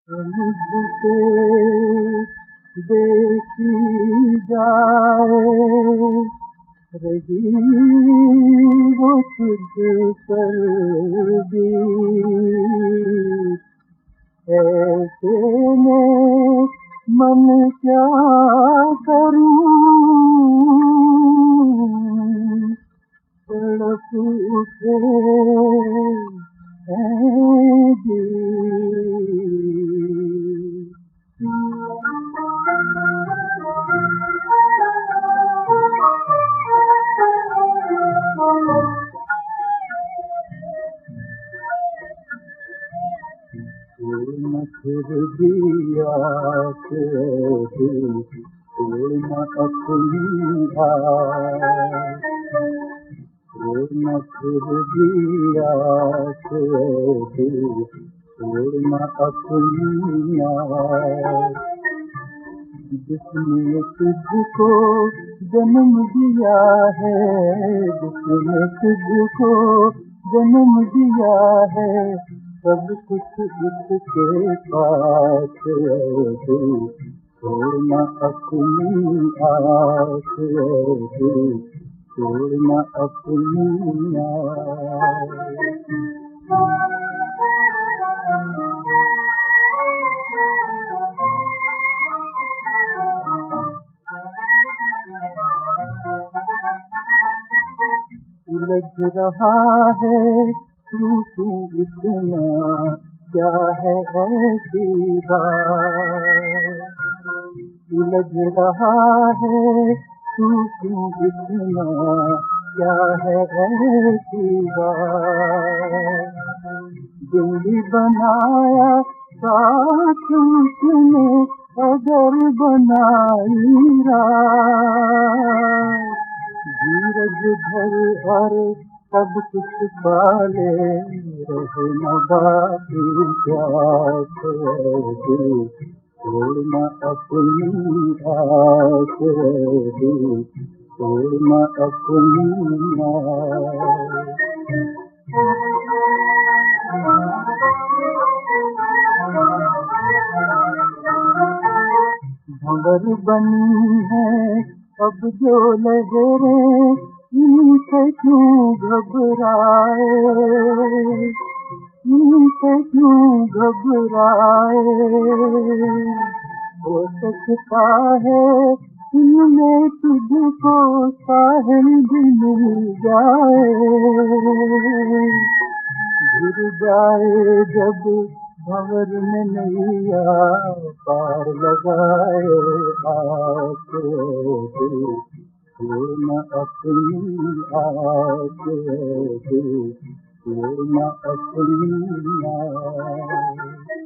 मुझसे देखी जाए रही वो तुझ पर भी ऐसे में मन क्या करूं तड़प उठे हैं दिल। न फिर दिया से दिल न अपनी आस न फिर दिया से दिल न अपनी आस जिसने तुझको जन्म दिया है जिसने तुझको जन्म दिया है सब कुछ उसके पास है छोड़ना अपनी आस है छोड़ना अपनी आस। उलझ रहा है तू इतना क्या है ऐसी बात उलझ रहा है तू इतना क्या है ऐसी बात दिल्ली बनाया साथ उसने अगर बनाई रात धीरज धर और सब कुछ पाले रहे न बाकी प्यास दिल छोड़ना अपनी आस दिल छोड़ना अपनी आस। भंवर बनी है अब जो लहरें इनसे क्यों घबराए इनसे क्यों घबराए हो सकता है इनमें तुझको साहिल भी मिल जाए गिर जाए जब भंवर में नैया पार लगाए आस दिल छोड़ना अपनी आस दिल छोड़ना अपनी आस।